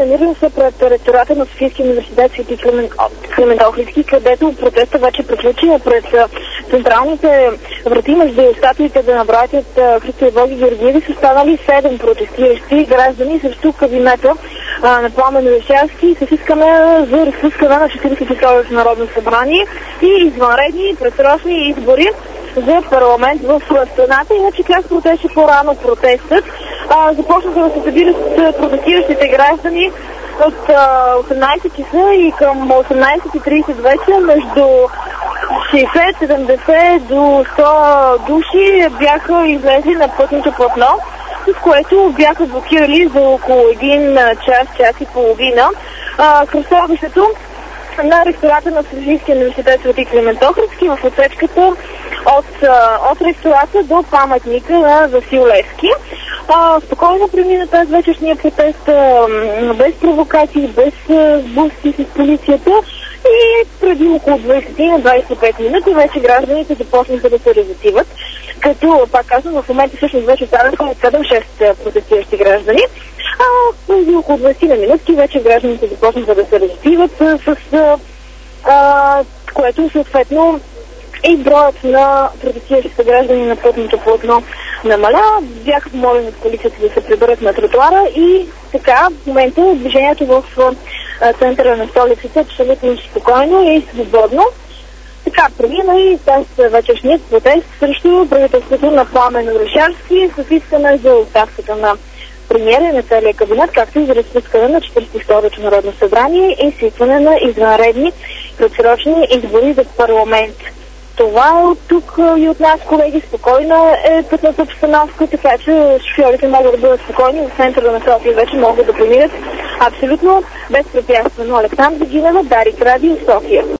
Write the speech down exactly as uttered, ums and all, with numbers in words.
намирам се пред ректората на Софийския университет Свети Климент Охридски, където протеста вече приключи пред централните врати между статуите на братята Христо и Боги Георгиеви са станали седем протестиращи граждани срещу кабинета а, на Пламен Орешарски с искане за разпускане на четиридесет и второто Народно събрание и извънредни предсрочни избори за парламент в страната. Иначе как протече по-рано протестът? А, започнаха да се събират протестиращите граждани от а, осемнайсет часа и към осемнайсет и трийсет вече между шейсет седемдесет до сто души бяха излезли на пътното платно, с което бяха блокирали за около един час, час и половина а, кръстовището на ректората на Софийския университет Свети Климент Охридски в отсечката от, от ректората до паметника на Васил Левски. А, спокойно премина тази вечерния протест, а, без провокации, без сблъсъци с полицията и преди около двайсет на двайсет и пет минути вече гражданите започнаха да се разотиват, като, пак казвам, в момента всъщност вече станаха от седем-шест протестиращи граждани. А преди около двайсет минути вече гражданите започнаха да се разотиват с а, което съответно и броят на протестиращите граждани на пътното платно намаля. Бяха помолени от полицията да се приберат на тротуара и така в момента движението в а, центъра на столицата е абсолютно спокойно и свободно. Така, премина и тази вечершният протест срещу правителството на Пламен Орешарски с искане за оставката на премиера на целия кабинет, както и за разпускане на четиридесет и второто Народно събрание и свикване на извънредни предсрочни избори за парламент. Това е от тук и от нас, колеги. Спокойна е пътната обстановка, така че шофьорите могат да бъдат спокойни. В центъра на София вече могат да преминат абсолютно безпрепятствено. Александра Гинева, Дарик Радио, София.